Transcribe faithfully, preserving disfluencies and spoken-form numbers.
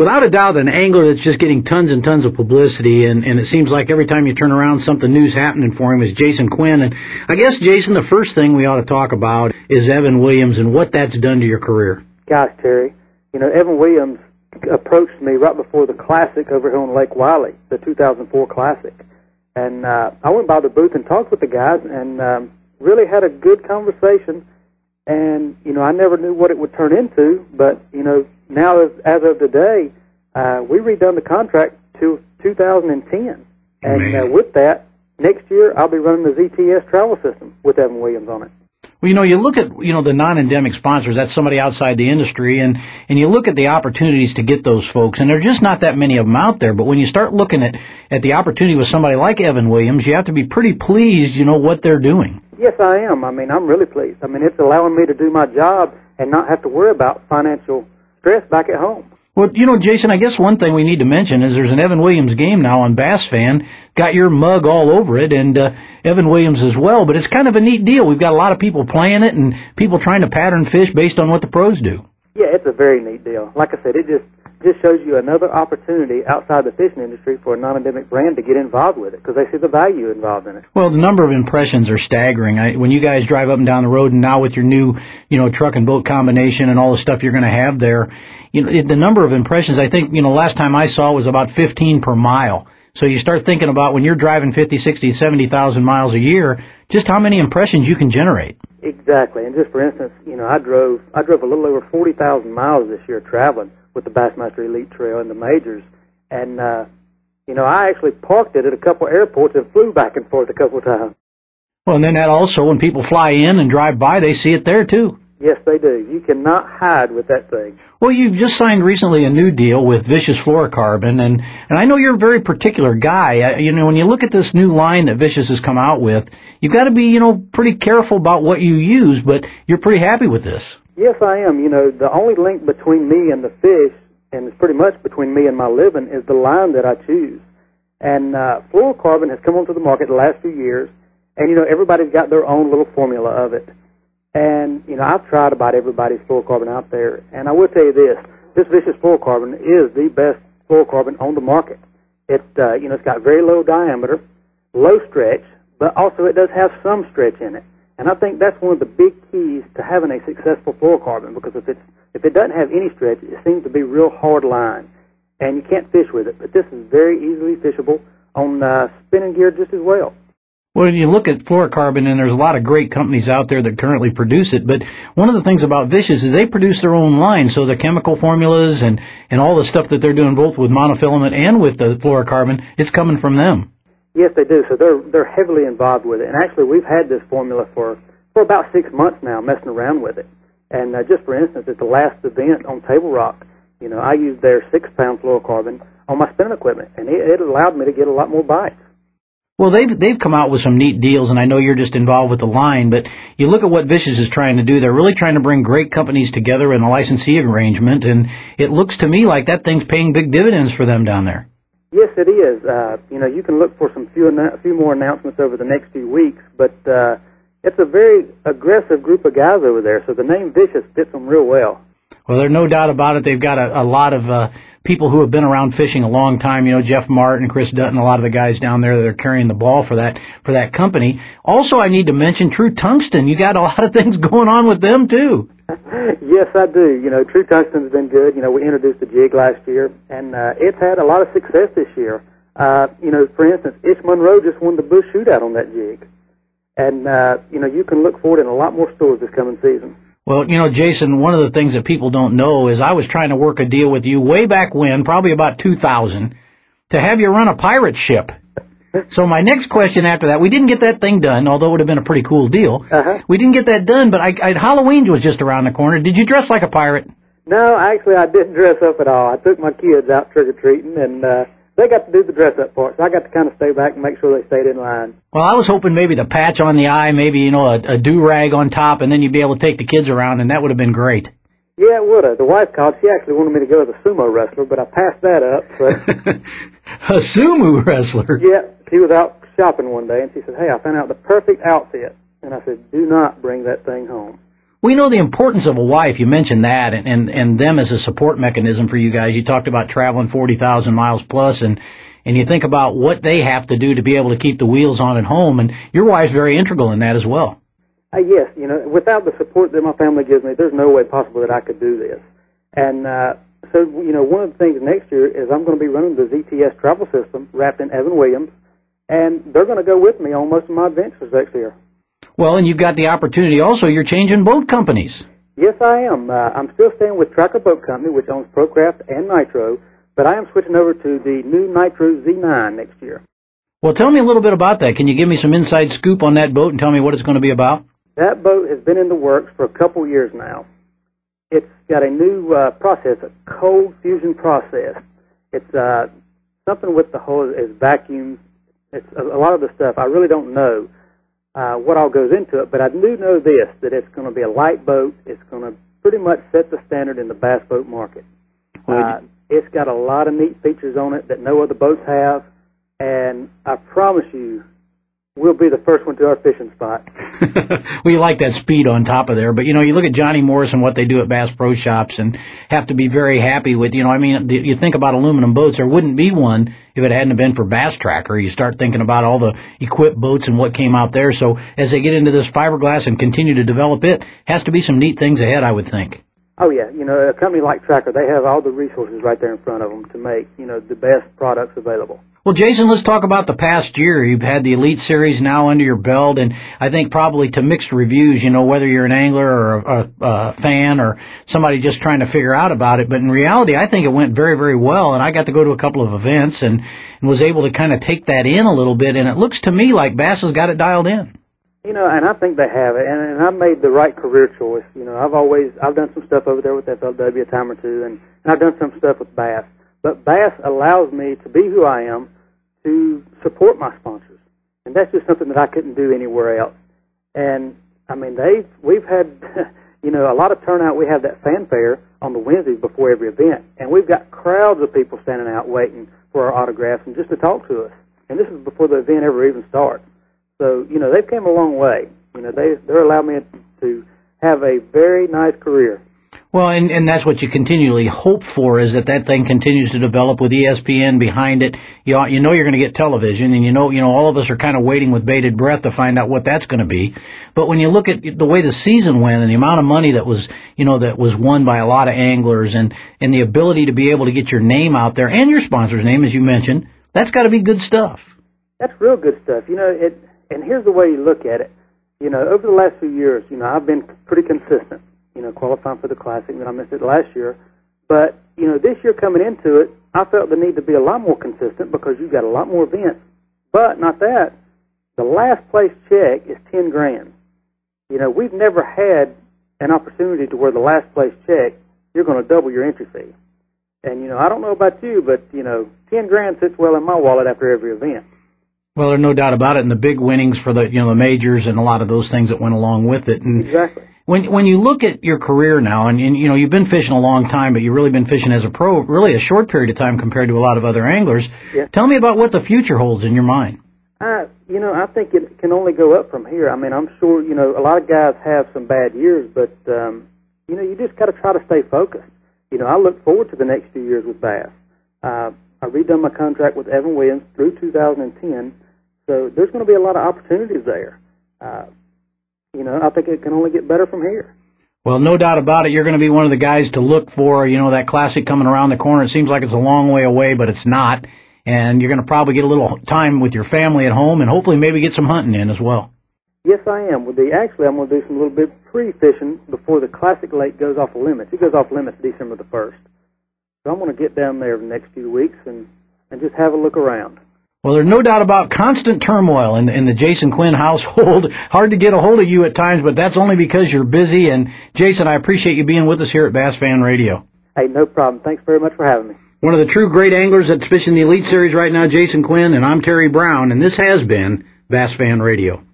without a doubt, an angler that's just getting tons and tons of publicity, and, and it seems like every time you turn around, something new's happening for him is Jason Quinn. And I guess, Jason, the first thing we ought to talk about is Evan Williams and what that's done to your career. Gosh, Terry, you know, Evan Williams approached me right before the Classic over here on Lake Wiley, the two thousand four Classic. And uh, I went by the booth and talked with the guys and um, really had a good conversation. And, you know, I never knew what it would turn into, but, you know, now as, as of today, uh, we redone the contract to two thousand ten. And uh, with that, next year I'll be running the Z T S travel system with Evan Williams on it. Well, you know, you look at, you know, the non-endemic sponsors, that's somebody outside the industry, and, and you look at the opportunities to get those folks, and there are just not that many of them out there. But when you start looking at, at the opportunity with somebody like Evan Williams, you have to be pretty pleased, you know, what they're doing. Yes, I am. I mean, I'm really pleased. I mean, it's allowing me to do my job and not have to worry about financial stress back at home. Well, you know, Jason, I guess one thing we need to mention is there's an Evan Williams game now on Bass Fan. Got your mug all over it, and uh, Evan Williams as well. But it's kind of a neat deal. We've got a lot of people playing it and people trying to pattern fish based on what the pros do. Yeah, it's a very neat deal. Like I said, it just just shows you another opportunity outside the fishing industry for a non-endemic brand to get involved with it because they see the value involved in it. Well, the number of impressions are staggering. I, when you guys drive up and down the road, and now with your new, you know, truck and boat combination and all the stuff you're going to have there, you know, it, the number of impressions, I think, you know, last time I saw was about fifteen per mile. So you start thinking about when you're driving fifty, sixty, seventy thousand miles a year, just how many impressions you can generate. Exactly. And just for instance, you know, I drove I drove a little over forty thousand miles this year traveling with the Bassmaster Elite Trail and the majors. And, uh, you know, I actually parked it at a couple airports and flew back and forth a couple of times. Well, and then that also, when people fly in and drive by, they see it there, too. Yes, they do. You cannot hide with that thing. Well, you've just signed recently a new deal with Vicious Fluorocarbon, and, and I know you're a very particular guy. I, you know, when you look at this new line that Vicious has come out with, you've got to be, you know, pretty careful about what you use, but you're pretty happy with this. Yes, I am. You know, the only link between me and the fish, and it's pretty much between me and my living, is the line that I choose. And uh, fluorocarbon has come onto the market the last few years, and, you know, everybody's got their own little formula of it. And, you know, I've tried about everybody's fluorocarbon out there, and I will tell you this, this Vicious Fluorocarbon is the best fluorocarbon on the market. It, uh, you know, it's got very low diameter, low stretch, but also it does have some stretch in it. And I think that's one of the big keys to having a successful fluorocarbon, because if it's if it doesn't have any stretch, it seems to be real hard line, and you can't fish with it. But this is very easily fishable on uh, spinning gear just as well. Well, when you look at fluorocarbon, and there's a lot of great companies out there that currently produce it, but one of the things about Vicious is they produce their own line, so the chemical formulas and, and all the stuff that they're doing both with monofilament and with the fluorocarbon, it's coming from them. Yes, they do. So they're they're heavily involved with it. And actually, we've had this formula for, for about six months now, messing around with it. And uh, just for instance, at the last event on Table Rock, you know, I used their six-pound fluorocarbon on my spinning equipment, and it, it allowed me to get a lot more bites. Well, they've they've come out with some neat deals, and I know you're just involved with the line, but you look at what Vicious is trying to do. They're really trying to bring great companies together in a licensee arrangement, and it looks to me like that thing's paying big dividends for them down there. Yes, it is. Uh, you know, you can look for some few a few more announcements over the next few weeks, but uh, it's a very aggressive group of guys over there, so the name Vicious fits them real well. Well, there's no doubt about it. They've got a, a lot of uh, people who have been around fishing a long time. You know, Jeff Martin, Chris Dutton, a lot of the guys down there that are carrying the ball for that for that company. Also, I need to mention True Tungsten. You got a lot of things going on with them too. Yes, I do. You know, True Tungsten's been good. You know, we introduced the jig last year, and uh, it's had a lot of success this year. Uh, you know, for instance, Itch Monroe just won the Bush Shootout on that jig. And, uh, you know, you can look for it in a lot more stores this coming season. Well, you know, Jason, one of the things that people don't know is I was trying to work a deal with you way back when, probably about two thousand, to have you run a pirate ship. So my next question after that, we didn't get that thing done, although it would have been a pretty cool deal. Uh-huh. We didn't get that done, but I, I, Halloween was just around the corner. Did you dress like a pirate? No, actually, I didn't dress up at all. I took my kids out trick-or-treating, and uh, they got to do the dress-up part, so I got to kind of stay back and make sure they stayed in line. Well, I was hoping maybe the patch on the eye, maybe, you know, a, a do-rag on top, and then you'd be able to take the kids around, and that would have been great. Yeah, it would have. The wife called. She actually wanted me to go as a sumo wrestler, but I passed that up. But a sumo wrestler? Yeah, she was out shopping one day, and she said, hey, I found out the perfect outfit. And I said, do not bring that thing home. We know the importance of a wife. You mentioned that, and, and, and them as a support mechanism for you guys. You talked about traveling forty thousand miles plus, and, and you think about what they have to do to be able to keep the wheels on at home, and your wife's very integral in that as well. Uh, yes, you know, without the support that my family gives me, there's no way possible that I could do this. And uh, so, you know, one of the things next year is I'm going to be running the Z T S travel system wrapped in Evan Williams, and they're going to go with me on most of my adventures next year. Well, and you've got the opportunity also, you're changing boat companies. Yes, I am. Uh, I'm still staying with Tracker Boat Company, which owns Procraft and Nitro, but I am switching over to the new Nitro Z nine next year. Well, tell me a little bit about that. Can you give me some inside scoop on that boat and tell me what it's going to be about? That boat has been in the works for a couple years now. It's got a new uh, process, a cold fusion process. It's uh, something with the hull is vacuum. It's a, a lot of the stuff I really don't know uh, what all goes into it, but I do know this, that it's going to be a light boat. It's going to pretty much set the standard in the bass boat market. Uh, it's got a lot of neat features on it that no other boats have, and I promise you, we'll be the first one to our fishing spot. Well, you like that speed on top of there. But, you know, you look at Johnny Morris and what they do at Bass Pro Shops and have to be very happy with, you know, I mean, you think about aluminum boats, there wouldn't be one if it hadn't been for Bass Tracker. You start thinking about all the equipped boats and what came out there. So as they get into this fiberglass and continue to develop it, has to be some neat things ahead, I would think. Oh, yeah. You know, a company like Tracker, they have all the resources right there in front of them to make, you know, the best products available. Well, Jason, let's talk about the past year. You've had the Elite Series now under your belt, and I think probably to mixed reviews, you know, whether you're an angler or a, a, a fan or somebody just trying to figure out about it. But in reality, I think it went very, very well, and I got to go to a couple of events and, and was able to kind of take that in a little bit, and it looks to me like Bass has got it dialed in. You know, and I think they have it, and, and I made the right career choice. You know, I've always, I've done some stuff over there with F L W a time or two, and, and I've done some stuff with Bass. But Bass allows me to be who I am, to support my sponsors. And that's just something that I couldn't do anywhere else. And, I mean, they we've had, you know, a lot of turnout. We have that fanfare on the Wednesdays before every event, and we've got crowds of people standing out waiting for our autographs and just to talk to us. And this is before the event ever even starts. So, you know, they've come a long way. You know, they, they're allowing me to have a very nice career. Well, and, and that's what you continually hope for, is that that thing continues to develop with E S P N behind it. You, you know you're going to get television, and you know, you know, all of us are kind of waiting with bated breath to find out what that's going to be. But when you look at the way the season went and the amount of money that was, you know, that was won by a lot of anglers, and, and the ability to be able to get your name out there and your sponsor's name, as you mentioned, that's got to be good stuff. That's real good stuff. You know, it, and here's the way you look at it. You know, over the last few years, you know, I've been pretty consistent. You know, qualifying for the Classic, and I missed it last year. But, you know, this year coming into it, I felt the need to be a lot more consistent because you've got a lot more events. But not that. The last place check is ten grand. You know, we've never had an opportunity to where the last place check, you're going to double your entry fee. And, you know, I don't know about you, but, you know, ten grand sits well in my wallet after every event. Well, there's no doubt about it, and the big winnings for the, you know, the majors and a lot of those things that went along with it. And exactly. When when you look at your career now, and, and you know you've been fishing a long time, but you've really been fishing as a pro, really a short period of time compared to a lot of other anglers. Yeah. Tell me about what the future holds in your mind. I, you know, I think it can only go up from here. I mean, I'm sure, you know, a lot of guys have some bad years, but um, you know, you just got to try to stay focused. You know, I look forward to the next few years with Bass. Uh, I redone my contract with Evan Williams through two thousand ten, so there's going to be a lot of opportunities there. Uh, You know, I think it can only get better from here. Well, no doubt about it. You're going to be one of the guys to look for, you know, that Classic coming around the corner. It seems like it's a long way away, but it's not. And you're going to probably get a little time with your family at home and hopefully maybe get some hunting in as well. Yes, I am. With the, actually, I'm going to do some little bit pre-fishing before the Classic Lake goes off limits. It goes off limits December the first. So I'm going to get down there the next few weeks and, and just have a look around. Well, there's no doubt about constant turmoil in, in the Jason Quinn household. Hard to get a hold of you at times, but that's only because you're busy. And, Jason, I appreciate you being with us here at Bass Fan Radio. Hey, no problem. Thanks very much for having me. One of the true great anglers that's fishing the Elite Series right now, Jason Quinn, and I'm Terry Brown, and this has been Bass Fan Radio.